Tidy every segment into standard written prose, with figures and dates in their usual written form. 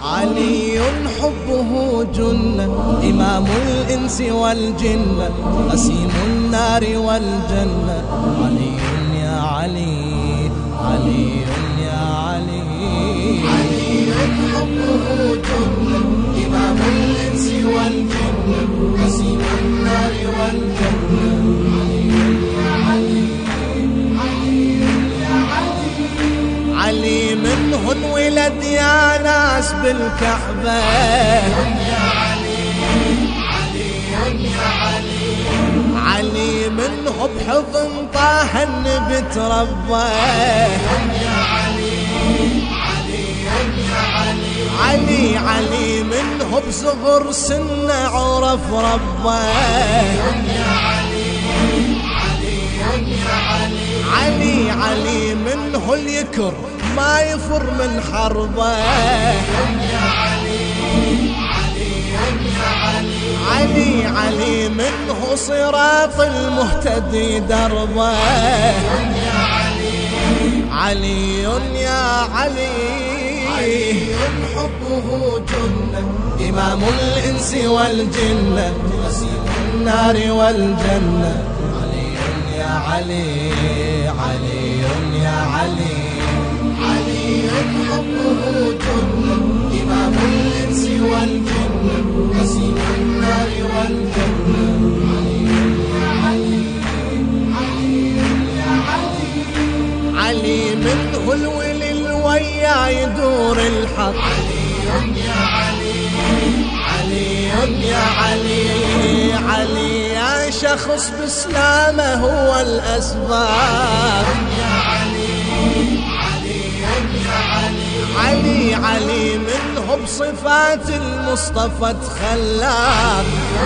علي حبه جنة، إمام الإنس والجنة، قسيم النار والجنة. علي يا علي، علي يا علي. علي حبه جنة، إمام الإنس والجنة، قسيم النار والجنة. علي منه انولد يا ناس بالكعبة، علي منه بحضن طه النبي تربى، علي منه بصغر سنه عرف ربه، علي منه اليكر ما يفر من حربه، علي منه صراط المهتدي دربه. علي يا علي حبه جنة، إمام الإنس والجنة، قسيم النار والجنة. يا علي، علي يا علي. علي حبه جنة، إمام الإنس والجنة، قسيم النار والجنة. علي منه الولي الويا يدور الحق، علي يا علي. علي يا شخص بإسلامه هو الأسباب، علي منه بصفات المصطفى تخلاق،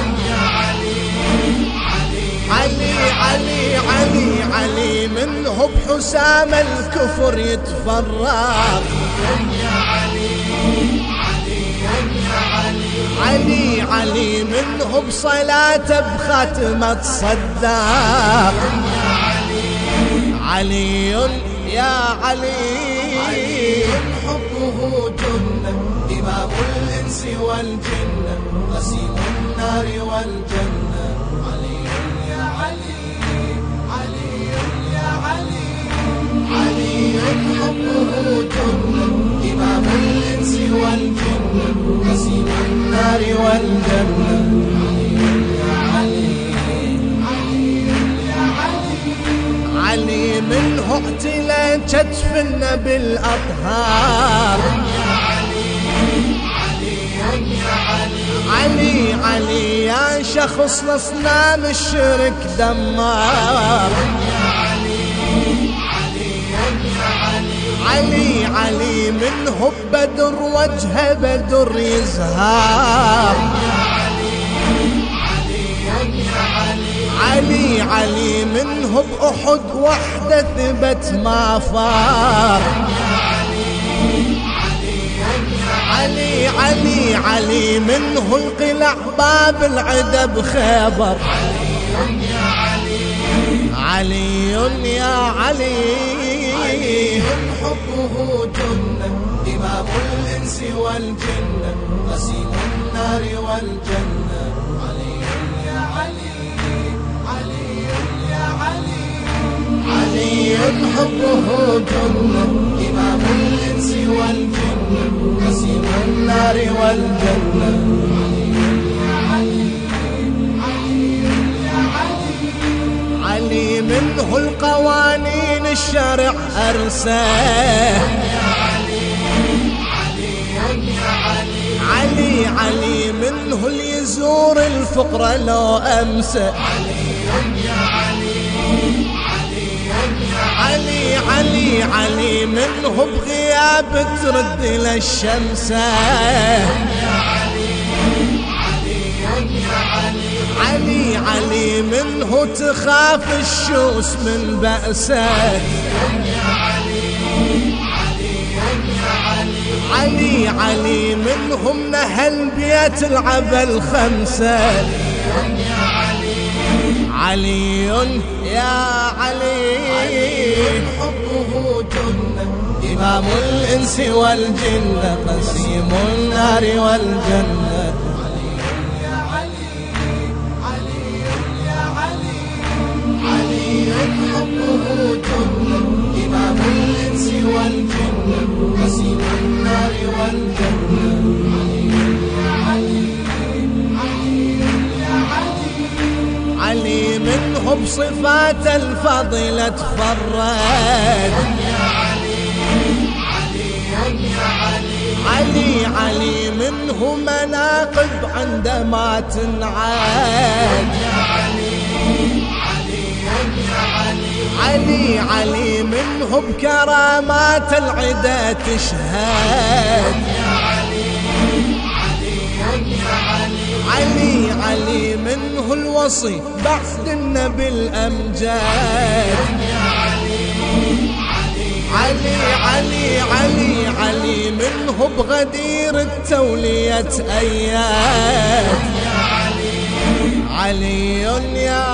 علي منه بحسام الكفر يتفرق، علي منه بصلاته بخاتمة صداق. علي يا علي حبه جنة، إمام الإنس والجنة، قسيم النار والجنة. علي يا علي، علي يا علي. علي حبه جنة، إمام الإنس والجنة، قسيم النار والجنة. علي منه اعتلى كتفنا بالأطهار، علي يا شخص لصنام الشرك دمار، علي منه بدر وجهه بدر يزهار، علي منه بأحد وحده ثبت ما فار، علي منه القلع باب العدا بخيبر. علي يا علي حبه جنة، إمام الإنس والجنة، قسيم النار والجنة. علي يا علي، علي يا علي. علي حبه جنة، إمام الإنس والجنة، قسيم النار والجنة. علي منه القوانين الشرع أرساه، علي منه اللي يزور الفقر لو أمسى، علي منه بغياب ترد للشمس، علي منه تخاف الشوس من بأسه، علي منهم نهل بيت العبا الخمسة. علي يا علي حبه جنة، إمام الإنس والجن قسيم النار والجنة. علي يا علي علي يا علي علي حبه جنة إمام الإنس والجن قسيم النار والجنة. علي منه بصفات الفضيلة تفرد. علي منه مناقب عندما تنعاد. علي منه بكرامات العدا تشهد. علي منه الوصي بعد النبي الأمجاد. علي منه بغدير التولية أياد. علي يا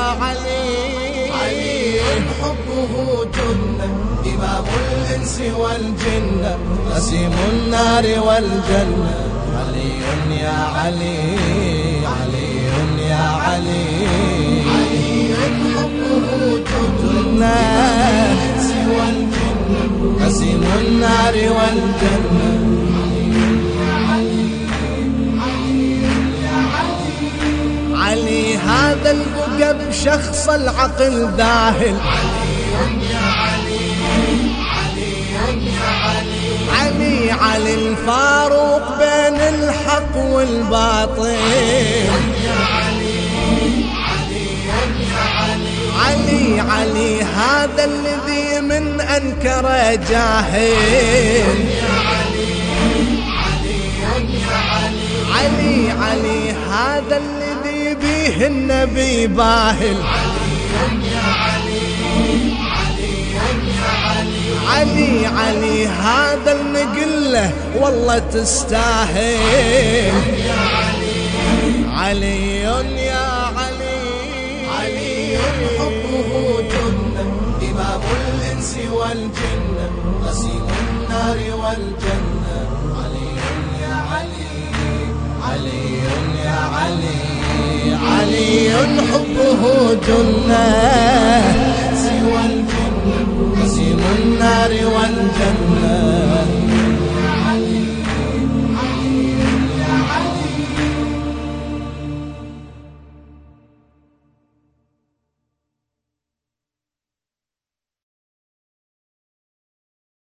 علي حبه جنة إمام الإنس والجنة قسيم النار والجنة. علي يا علي علي يا علي حبه جنة الإنس والجنة قسيم النار والجنة. علي هذا البقى بشخص العقل ذاهل. علي الفاروق بين الحق والباطل. علي هذا الذي من أنكر جاهل. علي هذا الذي به النبي باهل. علي هذا النقله والله تستاهل. علي يا علي حبه جنة إمام الإنس والجنة قسيم النار والجنة. علي يا علي علي يا علي حبه جنة